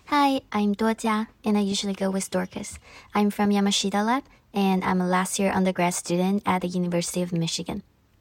Hi, I'm Duojia, and I usually go with Dorcas. I'm from Yamashita Lab, and I'm a last year undergrad student at the University of Michigan.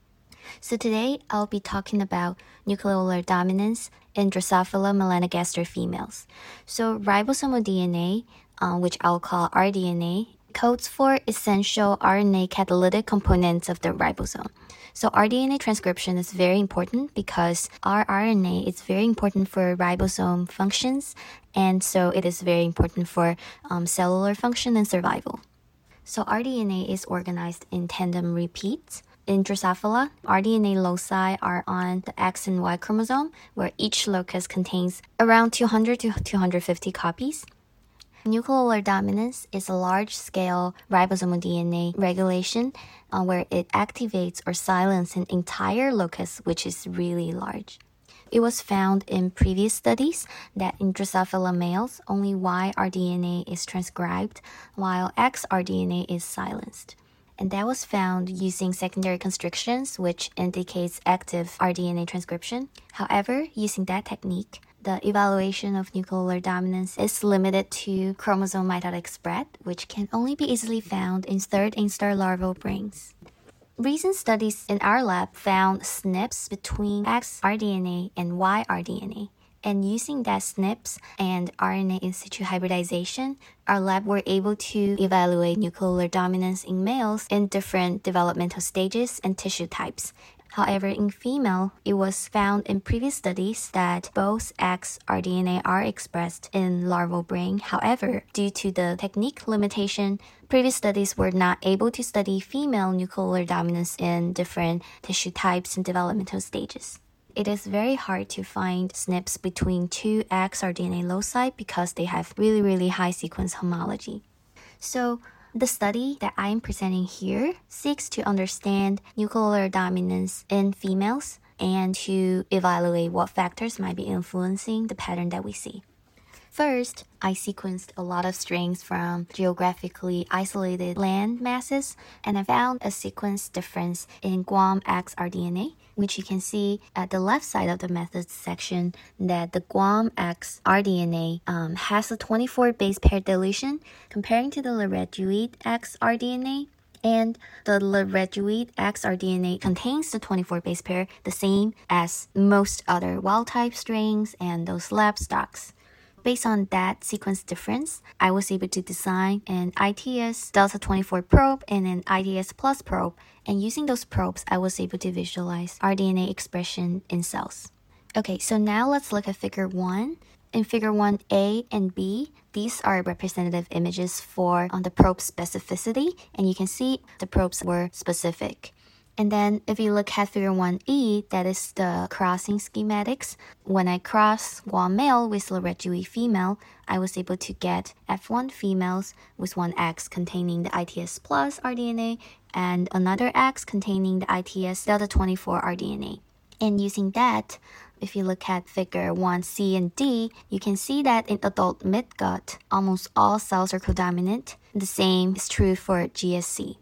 So today, I'll be talking about nucleolar dominance in Drosophila melanogaster females. So ribosomal DNA, which I'll call rDNA, codes for essential RNA catalytic components of the ribosome. So rDNA transcription is very important because our RNA is very important for ribosome functions, and so it is very important for cellular function and survival. So rDNA is organized in tandem repeats. In Drosophila, rDNA loci are on the X and Y chromosome, where each locus contains around 200 to 250 copies. Nucleolar dominance is a large-scale ribosomal DNA regulation where it activates or silences an entire locus, which is really large. It was found in previous studies that in Drosophila males, only Y rDNA is transcribed, while X rDNA is silenced. And that was found using secondary constrictions, which indicates active rDNA transcription. However, using that technique, the evaluation of nucleolar dominance is limited to chromosome mitotic spread, which can only be easily found in third instar larval brains. Recent studies in our lab found SNPs between X rDNA and Y rDNA. And using that SNPs and RNA in situ hybridization, our lab were able to evaluate nucleolar dominance in males in different developmental stages and tissue types. However, in female, it was found in previous studies that both X rDNA are expressed in larval brain. However, due to the technique limitation, previous studies were not able to study female nucleolar dominance in different tissue types and developmental stages. It is very hard to find SNPs between two X rDNA loci because they have really high sequence homology. So, the study that I am presenting here seeks to understand nucleolar dominance in females and to evaluate what factors might be influencing the pattern that we see. First, I sequenced a lot of strains from geographically isolated land masses, and I found a sequence difference in Guam X rDNA, which you can see at the left side of the methods section that the Guam X rDNA has a 24 base pair deletion comparing to the Laredoid X rDNA. And the Laredoid X rDNA contains the 24 base pair, the same as most other wild-type strains and those lab stocks. Based on that sequence difference, I was able to design an ITS Delta 24 probe and an ITS Plus probe, and using those probes, I was able to visualize rDNA expression in cells. Okay, so now let's look at Figure 1. In Figure 1A and B, these are representative images for the probe specificity, and you can see the probes were specific. And then if you look at Figure 1E, that is the crossing schematics. When I cross Guam male with Laredoid female, I was able to get F1 females with one X containing the ITS plus rDNA and another X containing the ITS Delta 24 rDNA. And using that, if you look at Figure 1C and D, you can see that in adult midgut, almost all cells are codominant. The same is true for GSC.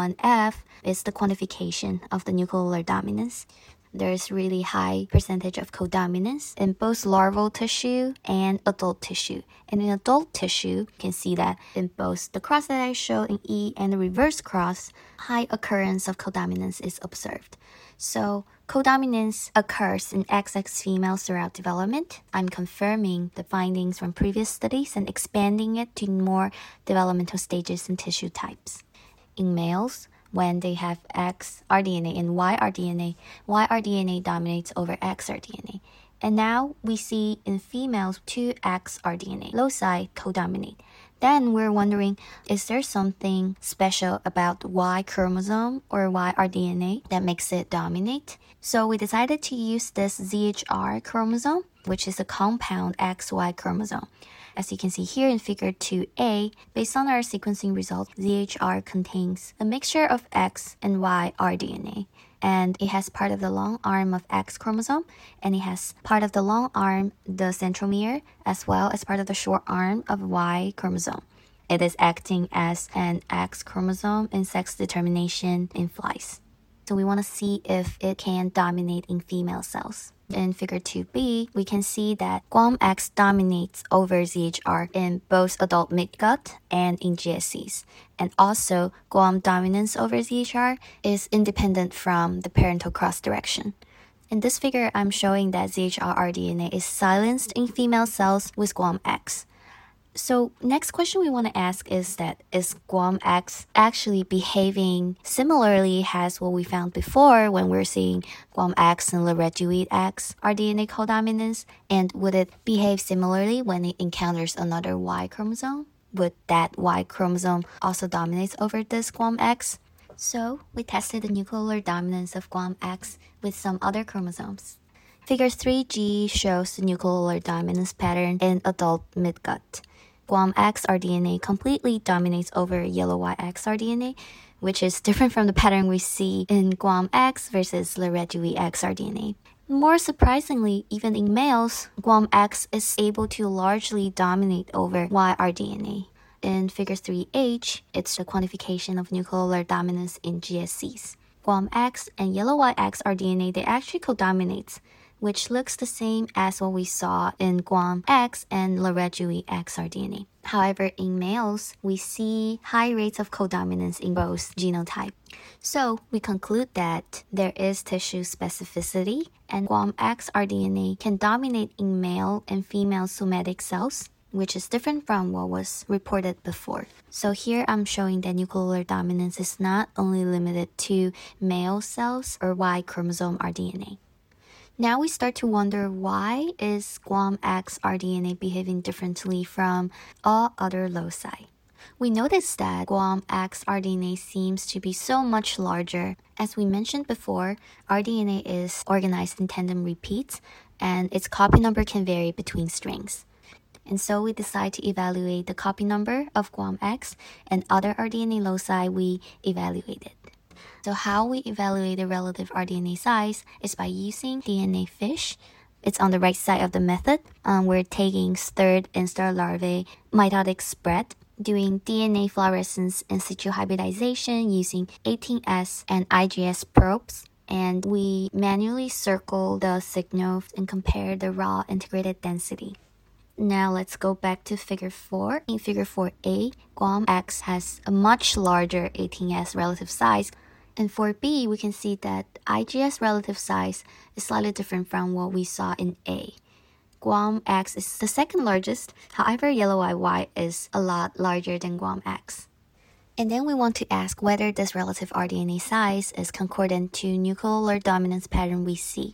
1F is the quantification of the nucleolar dominance. There is really high percentage of codominance in both larval tissue and adult tissue. And in adult tissue, you can see that in both the cross that I showed in E and the reverse cross, high occurrence of codominance is observed. So codominance occurs in XX females throughout development. I'm confirming the findings from previous studies and expanding it to more developmental stages and tissue types. In males, when they have X rDNA and Y rDNA dominates over X rDNA. And now we see in females 2 X rDNA loci codominate. Then we're wondering, is there something special about Y chromosome or Y rDNA that makes it dominate? So we decided to use this ZHR chromosome, which is a compound XY chromosome. As you can see here in Figure 2A, based on our sequencing results, ZHR contains a mixture of X and Y rDNA. And it has part of the long arm of X chromosome, and it has part of the long arm, the centromere, as well as part of the short arm of Y chromosome. It is acting as an X chromosome in sex determination in flies. So we want to see if it can dominate in female cells. In figure 2b, we can see that GUAM-X dominates over ZHR in both adult midgut and in GSCs. And also, GUAM dominance over ZHR is independent from the parental cross direction. In this figure, I'm showing that ZHR rDNA is silenced in female cells with GUAM-X. So next question we want to ask is that, is GUAM-X actually behaving similarly as what we found before when we're seeing GUAM-X and Lorette-Dewitt-X rDNA codominance? And would it behave similarly when it encounters another Y chromosome? Would that Y chromosome also dominate over this GUAM-X? So we tested the nucleolar dominance of GUAM-X with some other chromosomes. Figure 3G shows the nucleolar dominance pattern in adult midgut. GUAM-X rDNA completely dominates over yellow Y-X rDNA, which is different from the pattern we see in GUAM-X versus Lorette-Dewitt-X rDNA. More surprisingly, even in males, GUAM-X is able to largely dominate over Y rDNA. In figure 3H, it's the quantification of nucleolar dominance in GSCs. GUAM-X and yellow Y-X rDNA, they actually codominate, which looks the same as what we saw in GUAM-X and Lorette-Dewitt-X rDNA. However, in males, we see high rates of codominance in both genotypes. So we conclude that there is tissue specificity, and GUAM-X rDNA can dominate in male and female somatic cells, which is different from what was reported before. So here I'm showing that nucleolar dominance is not only limited to male cells or Y chromosome rDNA. Now we start to wonder, why is GUAM-X rDNA behaving differently from all other loci? We noticed that GUAM-X rDNA seems to be so much larger. As we mentioned before, rDNA is organized in tandem repeats, and its copy number can vary between strings. And so we decide to evaluate the copy number of GUAM-X and other rDNA loci we evaluated. So how we evaluate the relative rDNA size is by using DNA FISH. It's on the right side of the method. We're taking stirred instar larvae mitotic spread, doing DNA fluorescence in situ hybridization using 18S and IGS probes. And we manually circle the signals and compare the raw integrated density. Now let's go back to figure 4. In figure 4a, GUAM-X has a much larger 18S relative size. In 4b, we can see that IGS relative size is slightly different from what we saw in A. GUAM-X is the second largest, however yellow YY is a lot larger than GUAM-X. And then we want to ask whether this relative rDNA size is concordant to nucleolar dominance pattern we see.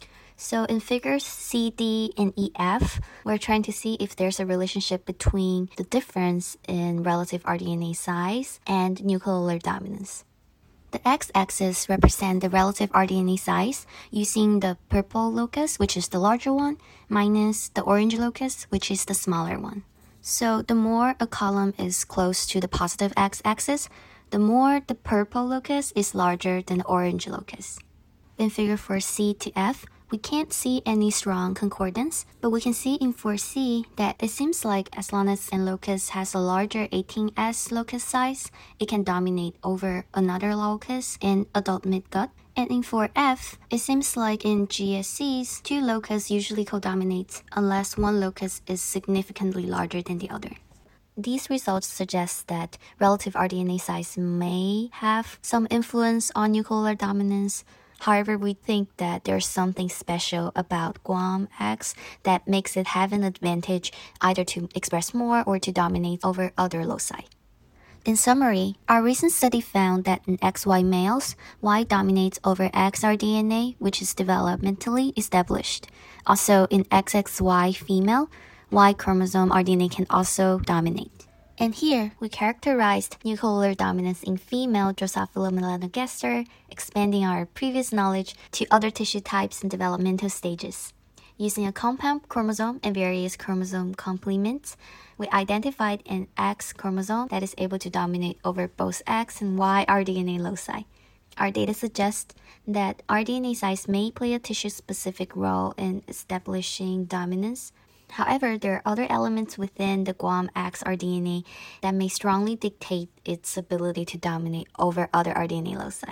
So in figures C, D, and EF, we're trying to see if there's a relationship between the difference in relative rDNA size and nucleolar dominance. The x-axis represents the relative rDNA size using the purple locus, which is the larger one, minus the orange locus, which is the smaller one. So the more a column is close to the positive x-axis, the more the purple locus is larger than the orange locus. In figure 4C to F, we can't see any strong concordance, but we can see in 4C that it seems like as long as an locus has a larger 18S locus size, it can dominate over another locus in adult midgut. And in 4F, it seems like in GSCs, two locus usually codominate unless one locus is significantly larger than the other. These results suggest that relative rDNA size may have some influence on nucleolar dominance. However, we think that there's something special about GUAM-X that makes it have an advantage either to express more or to dominate over other loci. In summary, our recent study found that in XY males, Y dominates over X rDNA, which is developmentally established. Also, in XXY female, Y chromosome rDNA can also dominate. And here, we characterized nucleolar dominance in female Drosophila melanogaster, expanding our previous knowledge to other tissue types and developmental stages. Using a compound chromosome and various chromosome complements, we identified an X chromosome that is able to dominate over both X and Y rDNA loci. Our data suggests that rDNA size may play a tissue-specific role in establishing dominance. However, there are other elements within the GUAM-X rDNA that may strongly dictate its ability to dominate over other rDNA loci.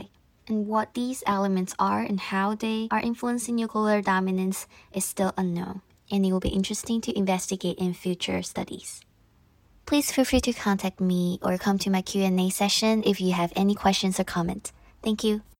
And what these elements are and how they are influencing nuclear dominance is still unknown, and it will be interesting to investigate in future studies. Please feel free to contact me or come to my Q&A session if you have any questions or comments. Thank you.